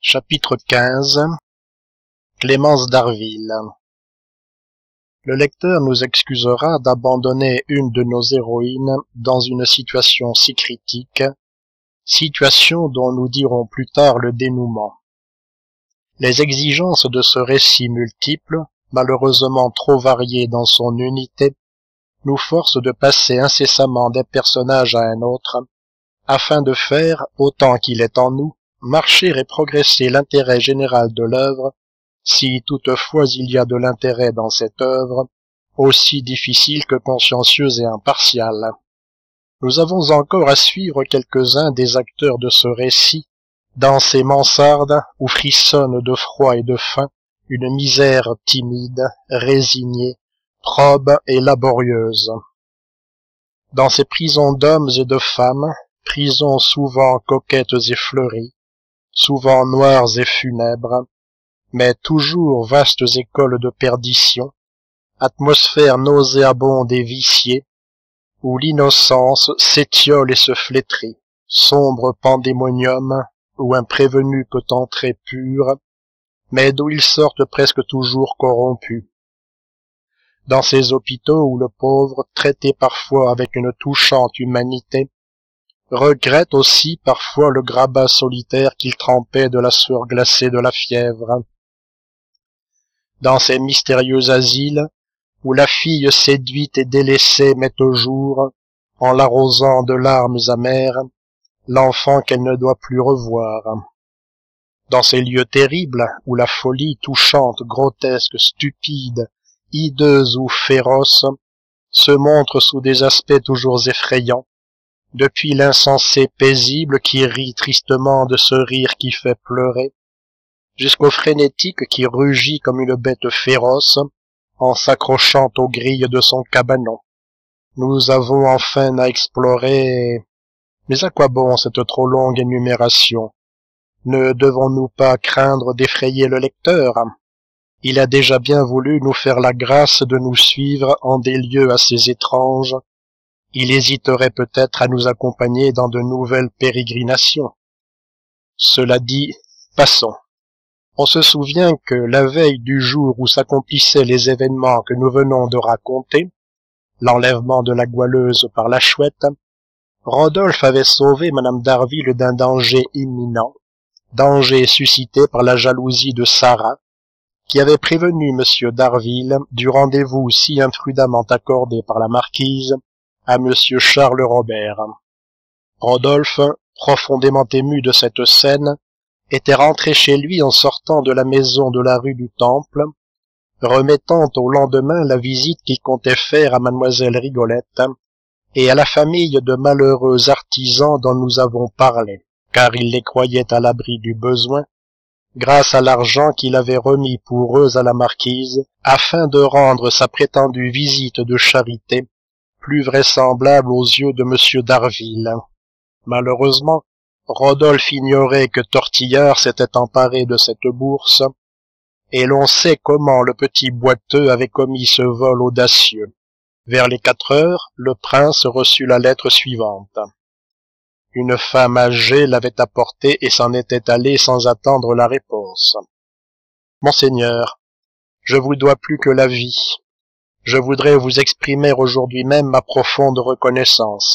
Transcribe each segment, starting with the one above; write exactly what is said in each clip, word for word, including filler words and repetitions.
Chapitre quinze. Clémence d'Harville. Le lecteur nous excusera d'abandonner une de nos héroïnes dans une situation si critique, situation dont nous dirons plus tard le dénouement. Les exigences de ce récit multiple, malheureusement trop varié dans son unité, nous forcent de passer incessamment d'un personnage à un autre, afin de faire, autant qu'il est en nous, marcher et progresser l'intérêt général de l'œuvre, si toutefois il y a de l'intérêt dans cette œuvre, aussi difficile que consciencieuse et impartiale. Nous avons encore à suivre quelques-uns des acteurs de ce récit, dans ces mansardes où frissonne de froid et de faim une misère timide, résignée, probe et laborieuse. Dans ces prisons d'hommes et de femmes, prisons souvent coquettes et fleuries, souvent noires et funèbres, mais toujours vastes écoles de perdition, atmosphère nauséabonde et viciée, où l'innocence s'étiole et se flétrit, sombre pandémonium où un prévenu peut entrer pur, mais d'où il sortent presque toujours corrompu. Dans ces hôpitaux où le pauvre, traité parfois avec une touchante humanité, regrette aussi parfois le grabat solitaire qu'il trempait de la sueur glacée de la fièvre. Dans ces mystérieux asiles, où la fille séduite et délaissée met au jour, en l'arrosant de larmes amères, l'enfant qu'elle ne doit plus revoir. Dans ces lieux terribles, où la folie touchante, grotesque, stupide, hideuse ou féroce, se montre sous des aspects toujours effrayants, depuis l'insensé paisible qui rit tristement de ce rire qui fait pleurer, jusqu'au frénétique qui rugit comme une bête féroce en s'accrochant aux grilles de son cabanon. Nous avons enfin à explorer... Mais à quoi bon cette trop longue énumération? Ne devons-nous pas craindre d'effrayer le lecteur? Il a déjà bien voulu nous faire la grâce de nous suivre en des lieux assez étranges. Il hésiterait peut-être à nous accompagner dans de nouvelles pérégrinations. Cela dit, passons. On se souvient que la veille du jour où s'accomplissaient les événements que nous venons de raconter, l'enlèvement de la goualeuse par la chouette, Rodolphe avait sauvé madame d'Harville d'un danger imminent, danger suscité par la jalousie de Sarah, qui avait prévenu monsieur d'Harville du rendez-vous si imprudemment accordé par la marquise à monsieur Charles Robert. Rodolphe, profondément ému de cette scène, était rentré chez lui en sortant de la maison de la rue du Temple, remettant au lendemain la visite qu'il comptait faire à mademoiselle Rigolette et à la famille de malheureux artisans dont nous avons parlé, car il les croyait à l'abri du besoin, grâce à l'argent qu'il avait remis pour eux à la marquise, afin de rendre sa prétendue visite de charité plus vraisemblable aux yeux de monsieur d'Harville. Malheureusement, Rodolphe ignorait que Tortillard s'était emparé de cette bourse, et l'on sait comment le petit boiteux avait commis ce vol audacieux. Vers les quatre heures, le prince reçut la lettre suivante. Une femme âgée l'avait apportée et s'en était allée sans attendre la réponse. « Monseigneur, je vous dois plus que la vie. Je voudrais vous exprimer aujourd'hui même ma profonde reconnaissance.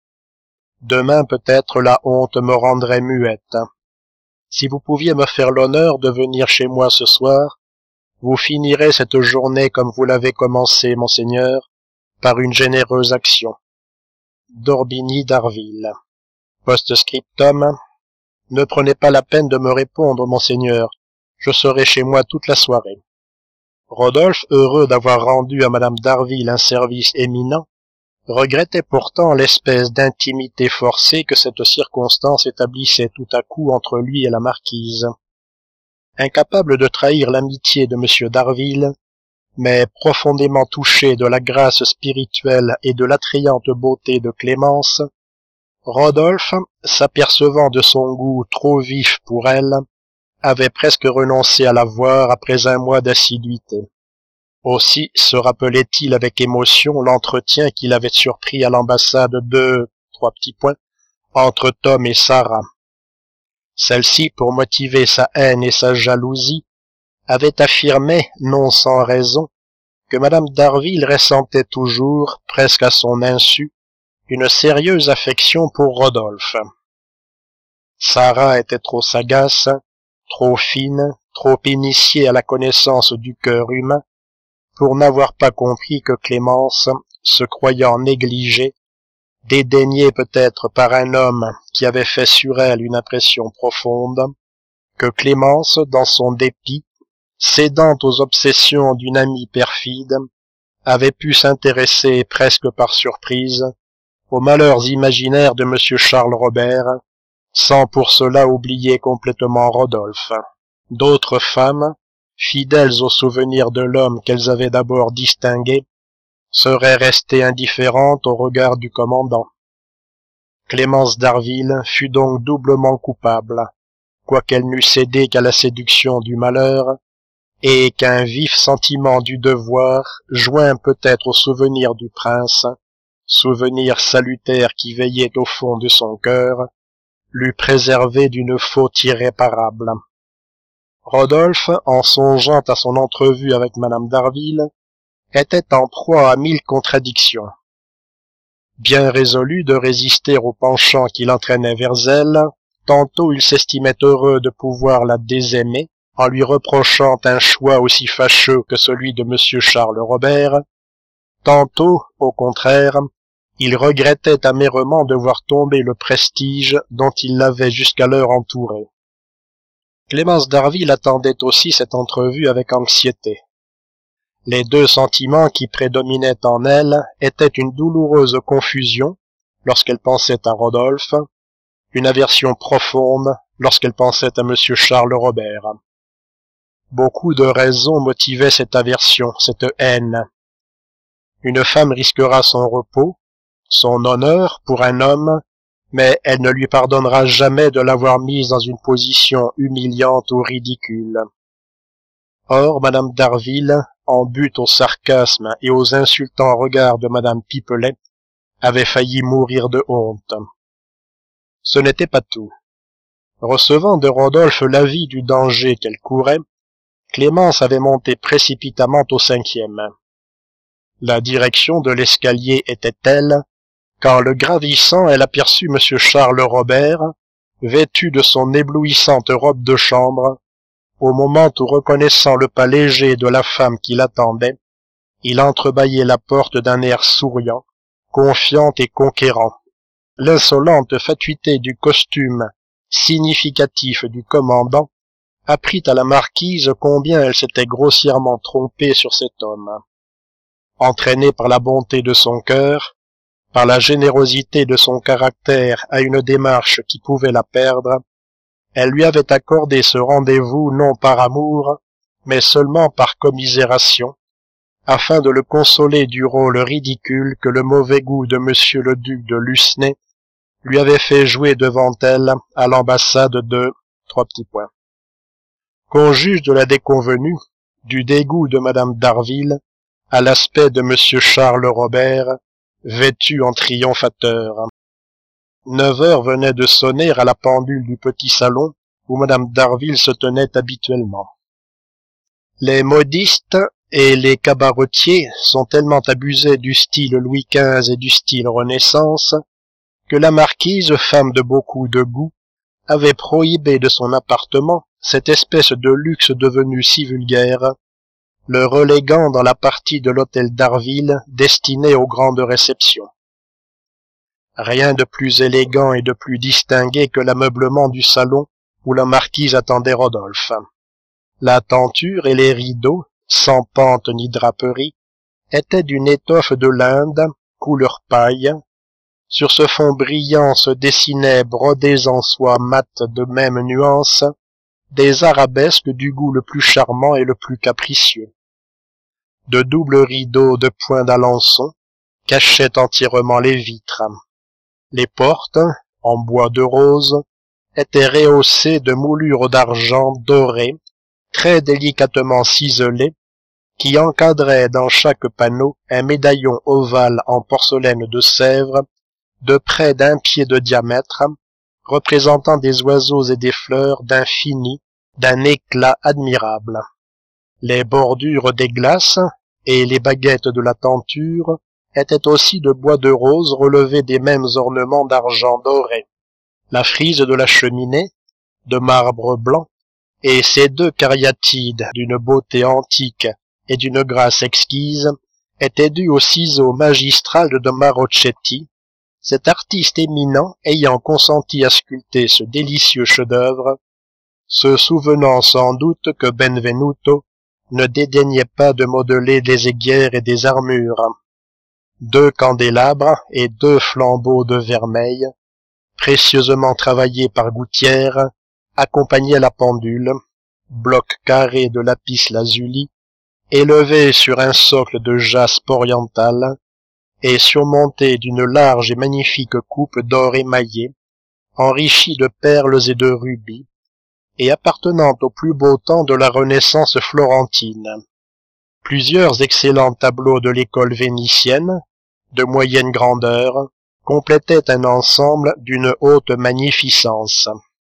Demain peut-être la honte me rendrait muette. Si vous pouviez me faire l'honneur de venir chez moi ce soir, vous finirez cette journée comme vous l'avez commencée, monseigneur, par une généreuse action. D'Orbigny d'Harville. Post-scriptum. Ne prenez pas la peine de me répondre, monseigneur. Je serai chez moi toute la soirée. Rodolphe, heureux d'avoir rendu à madame d'Harville un service éminent, regrettait pourtant l'espèce d'intimité forcée que cette circonstance établissait tout à coup entre lui et la marquise. Incapable de trahir l'amitié de monsieur d'Harville, mais profondément touché de la grâce spirituelle et de l'attrayante beauté de Clémence, Rodolphe, s'apercevant de son goût trop vif pour elle, avait presque renoncé à la voir après un mois d'assiduité. Aussi se rappelait-il avec émotion l'entretien qu'il avait surpris à l'ambassade de trois petits points entre Tom et Sarah. Celle-ci, pour motiver sa haine et sa jalousie, avait affirmé, non sans raison, que madame d'Harville ressentait toujours, presque à son insu, une sérieuse affection pour Rodolphe. Sarah était trop sagace, trop fine, trop initiée à la connaissance du cœur humain, pour n'avoir pas compris que Clémence, se croyant négligée, dédaignée peut-être par un homme qui avait fait sur elle une impression profonde, que Clémence, dans son dépit, cédant aux obsessions d'une amie perfide, avait pu s'intéresser presque par surprise aux malheurs imaginaires de monsieur Charles Robert, sans pour cela oublier complètement Rodolphe. D'autres femmes, fidèles au souvenir de l'homme qu'elles avaient d'abord distingué, seraient restées indifférentes au regard du commandant. Clémence d'Harville fut donc doublement coupable, quoiqu'elle n'eût cédé qu'à la séduction du malheur, et qu'un vif sentiment du devoir, joint peut-être au souvenir du prince, souvenir salutaire qui veillait au fond de son cœur, l'eût préservé d'une faute irréparable. Rodolphe, en songeant à son entrevue avec madame d'Harville, était en proie à mille contradictions. Bien résolu de résister au penchant qui l'entraînait vers elle, tantôt il s'estimait heureux de pouvoir la désaimer, en lui reprochant un choix aussi fâcheux que celui de monsieur Charles Robert, tantôt, au contraire, il regrettait amèrement de voir tomber le prestige dont il l'avait jusqu'alors entouré. Clémence d'Harville attendait aussi cette entrevue avec anxiété. Les deux sentiments qui prédominaient en elle étaient une douloureuse confusion lorsqu'elle pensait à Rodolphe, une aversion profonde lorsqu'elle pensait à monsieur Charles Robert. Beaucoup de raisons motivaient cette aversion, cette haine. Une femme risquera son repos, son honneur pour un homme, mais elle ne lui pardonnera jamais de l'avoir mise dans une position humiliante ou ridicule. Or, madame d'Harville, en butte au sarcasme et aux insultants regards de madame Pipelet, avait failli mourir de honte. Ce n'était pas tout. Recevant de Rodolphe l'avis du danger qu'elle courait, Clémence avait monté précipitamment au cinquième. La direction de l'escalier était telle qu'en le gravissant, elle aperçut monsieur Charles Robert, vêtu de son éblouissante robe de chambre, au moment où, reconnaissant le pas léger de la femme qui l'attendait, il entrebâillait la porte d'un air souriant, confiant et conquérant. L'insolente fatuité du costume significatif du commandant apprit à la marquise combien elle s'était grossièrement trompée sur cet homme. Entraînée par la bonté de son cœur, par la générosité de son caractère à une démarche qui pouvait la perdre, elle lui avait accordé ce rendez-vous non par amour, mais seulement par commisération, afin de le consoler du rôle ridicule que le mauvais goût de monsieur le duc de Lucenay lui avait fait jouer devant elle à l'ambassade de... Trois petits points. Qu'on juge de la déconvenue, du dégoût de madame d'Harville, à l'aspect de monsieur Charles Robert, vêtu en triomphateur. Neuf heures venaient de sonner à la pendule du petit salon où madame d'Harville se tenait habituellement. Les modistes et les cabaretiers sont tellement abusés du style Louis quinze et du style Renaissance que la marquise, femme de beaucoup de goût, avait prohibé de son appartement cette espèce de luxe devenu si vulgaire, le reléguant dans la partie de l'hôtel d'Harville destinée aux grandes réceptions. Rien de plus élégant et de plus distingué que l'ameublement du salon où la marquise attendait Rodolphe. La tenture et les rideaux, sans pente ni draperie, étaient d'une étoffe de l'Inde, couleur paille. Sur ce fond brillant se dessinaient, brodés en soie mate de même nuance, des arabesques du goût le plus charmant et le plus capricieux. De doubles rideaux de point d'Alençon cachaient entièrement les vitres. Les portes, en bois de rose, étaient rehaussées de moulures d'argent doré, très délicatement ciselées, qui encadraient dans chaque panneau un médaillon ovale en porcelaine de Sèvres, de près d'un pied de diamètre, représentant des oiseaux et des fleurs d'un fini, d'un éclat admirable. Les bordures des glaces et les baguettes de la tenture étaient aussi de bois de rose relevé des mêmes ornements d'argent doré. La frise de la cheminée, de marbre blanc, et ces deux cariatides d'une beauté antique et d'une grâce exquise étaient dues au ciseau magistral de Marochetti, cet artiste éminent ayant consenti à sculpter ce délicieux chef-d'œuvre, se souvenant sans doute que Benvenuto ne dédaignait pas de modeler des aiguières et des armures. Deux candélabres et deux flambeaux de vermeil, précieusement travaillés par Gouttière, accompagnaient la pendule, bloc carré de lapis-lazuli, élevé sur un socle de jaspe oriental, et surmonté d'une large et magnifique coupe d'or émaillé, enrichie de perles et de rubis, et appartenant au plus beau temps de la Renaissance florentine. Plusieurs excellents tableaux de l'école vénitienne, de moyenne grandeur, complétaient un ensemble d'une haute magnificence.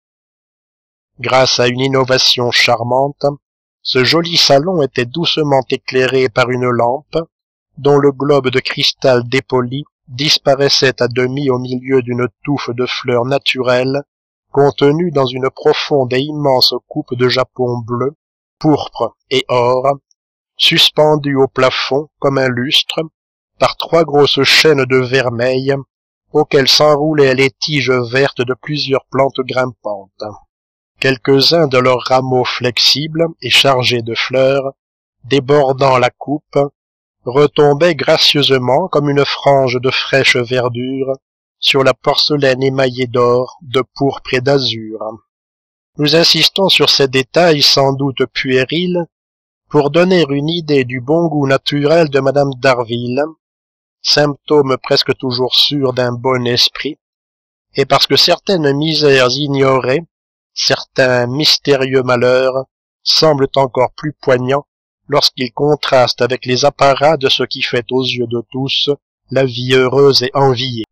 Grâce à une innovation charmante, ce joli salon était doucement éclairé par une lampe, dont le globe de cristal dépoli disparaissait à demi au milieu d'une touffe de fleurs naturelles contenue dans une profonde et immense coupe de japon bleu, pourpre et or, suspendue au plafond comme un lustre par trois grosses chaînes de vermeil auxquelles s'enroulaient les tiges vertes de plusieurs plantes grimpantes. Quelques-uns de leurs rameaux flexibles et chargés de fleurs, débordant la coupe, retombaient gracieusement comme une frange de fraîche verdure sur la porcelaine émaillée d'or, de pourpre et d'azur. Nous insistons sur ces détails sans doute puérils pour donner une idée du bon goût naturel de Madame d'Harville, symptôme presque toujours sûr d'un bon esprit, et parce que certaines misères ignorées, certains mystérieux malheurs, semblent encore plus poignants lorsqu'ils contrastent avec les apparats de ce qui fait aux yeux de tous la vie heureuse et enviée.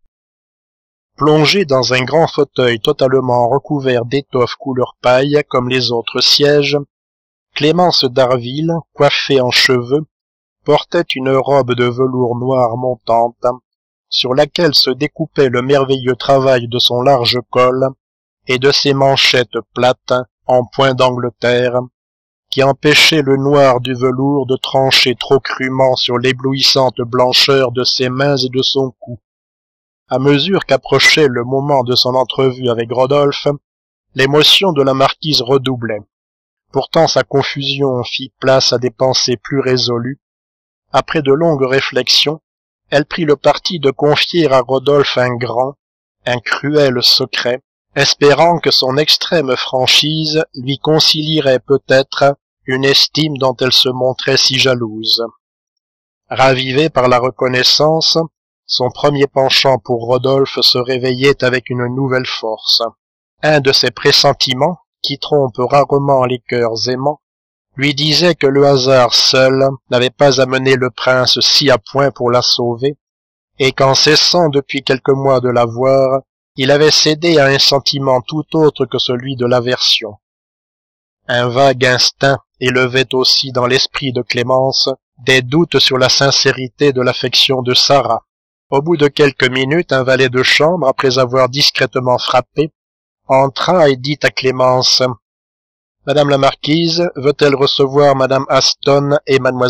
Plongée dans un grand fauteuil totalement recouvert d'étoffe couleur paille comme les autres sièges, Clémence d'Harville, coiffée en cheveux, portait une robe de velours noir montante, sur laquelle se découpait le merveilleux travail de son large col et de ses manchettes plates en point d'Angleterre, qui empêchaient le noir du velours de trancher trop crûment sur l'éblouissante blancheur de ses mains et de son cou. À mesure qu'approchait le moment de son entrevue avec Rodolphe, l'émotion de la marquise redoublait. Pourtant sa confusion fit place à des pensées plus résolues. Après de longues réflexions, elle prit le parti de confier à Rodolphe un grand, un cruel secret, espérant que son extrême franchise lui concilierait peut-être une estime dont elle se montrait si jalouse. Ravivé par la reconnaissance, son premier penchant pour Rodolphe se réveillait avec une nouvelle force. Un de ses pressentiments, qui trompent rarement les cœurs aimants, lui disait que le hasard seul n'avait pas amené le prince si à point pour la sauver, et qu'en cessant depuis quelques mois de la voir, il avait cédé à un sentiment tout autre que celui de l'aversion. Un vague instinct élevait aussi dans l'esprit de Clémence des doutes sur la sincérité de l'affection de Sarah. Au bout de quelques minutes, un valet de chambre, après avoir discrètement frappé, entra et dit à Clémence « Madame la marquise veut-elle recevoir Madame Aston et mademoiselle ?»«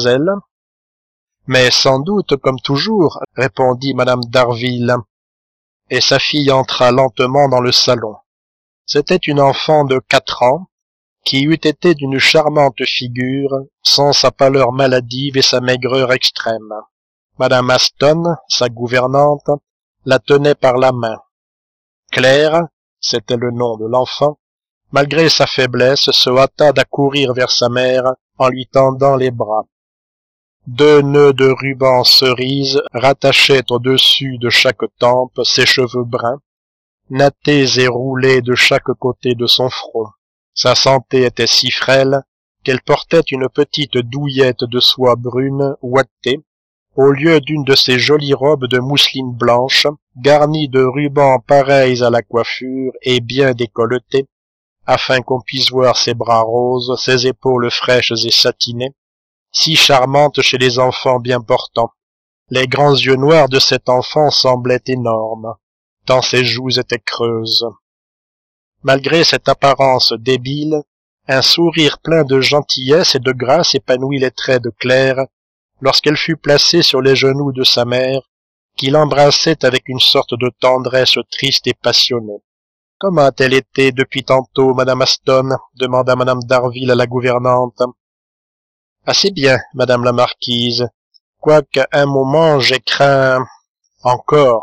Mais sans doute, comme toujours, répondit Madame d'Harville, et sa fille entra lentement dans le salon. C'était une enfant de quatre ans, qui eût été d'une charmante figure, sans sa pâleur maladive et sa maigreur extrême. Madame Aston, sa gouvernante, la tenait par la main. Claire, c'était le nom de l'enfant, malgré sa faiblesse, se hâta d'accourir vers sa mère en lui tendant les bras. Deux nœuds de ruban cerise rattachaient au-dessus de chaque tempe ses cheveux bruns, nattés et roulés de chaque côté de son front. Sa santé était si frêle qu'elle portait une petite douillette de soie brune ouatée, au lieu d'une de ces jolies robes de mousseline blanche, garnies de rubans pareils à la coiffure et bien décolletées, afin qu'on puisse voir ses bras roses, ses épaules fraîches et satinées, si charmantes chez les enfants bien portants. Les grands yeux noirs de cet enfant semblaient énormes, tant ses joues étaient creuses. Malgré cette apparence débile, un sourire plein de gentillesse et de grâce épanouit les traits de Claire, lorsqu'elle fut placée sur les genoux de sa mère, qui l'embrassait avec une sorte de tendresse triste et passionnée. « Comment a-t-elle été depuis tantôt, Madame Aston ?» demanda Madame d'Harville à la gouvernante. « Assez bien, Madame la Marquise, quoique un moment j'ai craint... »« Encore !»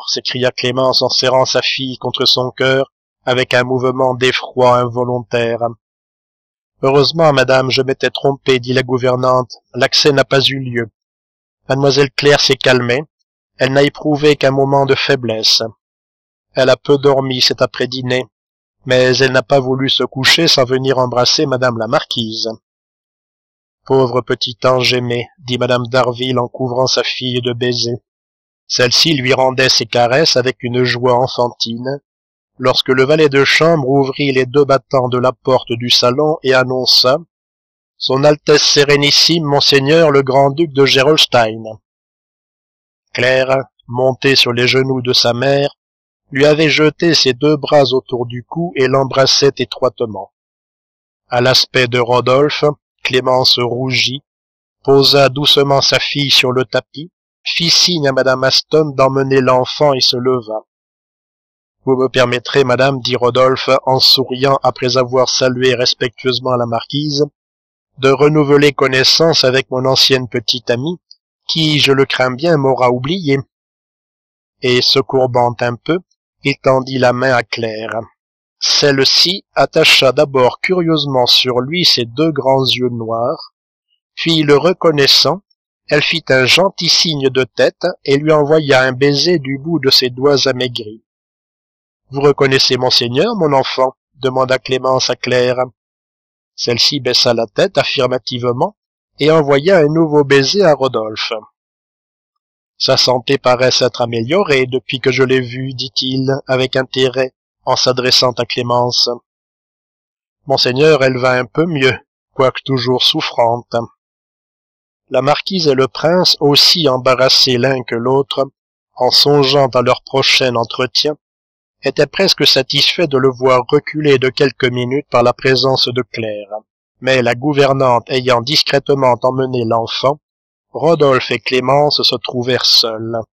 s'écria Clémence en serrant sa fille contre son cœur, avec un mouvement d'effroi involontaire. « Heureusement, madame, je m'étais trompée, dit la gouvernante, l'accès n'a pas eu lieu. Mademoiselle Claire s'est calmée, elle n'a éprouvé qu'un moment de faiblesse. Elle a peu dormi cet après-dîner, mais elle n'a pas voulu se coucher sans venir embrasser madame la marquise. »« Pauvre petit ange aimé, dit madame d'Harville en couvrant sa fille de baisers. Celle-ci lui rendait ses caresses avec une joie enfantine, lorsque le valet de chambre ouvrit les deux battants de la porte du salon et annonça « Son Altesse Sérénissime, Monseigneur le Grand-Duc de Gerolstein. » Claire, montée sur les genoux de sa mère, lui avait jeté ses deux bras autour du cou et l'embrassait étroitement. À l'aspect de Rodolphe, Clémence rougit, posa doucement sa fille sur le tapis, fit signe à madame Aston d'emmener l'enfant et se leva. « Vous me permettrez, madame, dit Rodolphe en souriant après avoir salué respectueusement la marquise, de renouveler connaissance avec mon ancienne petite amie, qui, je le crains bien, m'aura oublié. » Et se courbant un peu, il tendit la main à Claire. Celle-ci attacha d'abord curieusement sur lui ses deux grands yeux noirs, puis le reconnaissant, elle fit un gentil signe de tête et lui envoya un baiser du bout de ses doigts amaigris. « Vous reconnaissez Monseigneur, mon enfant ?» demanda Clémence à Claire. Celle-ci baissa la tête affirmativement et envoya un nouveau baiser à Rodolphe. « Sa santé paraît s'être améliorée depuis que je l'ai vue, dit-il, avec intérêt, en s'adressant à Clémence. « Monseigneur, elle va un peu mieux, quoique toujours souffrante. » La marquise et le prince, aussi embarrassés l'un que l'autre, en songeant à leur prochain entretien, étaient presque satisfaits de le voir reculer de quelques minutes par la présence de Claire. Mais la gouvernante ayant discrètement emmené l'enfant, Rodolphe et Clémence se trouvèrent seuls.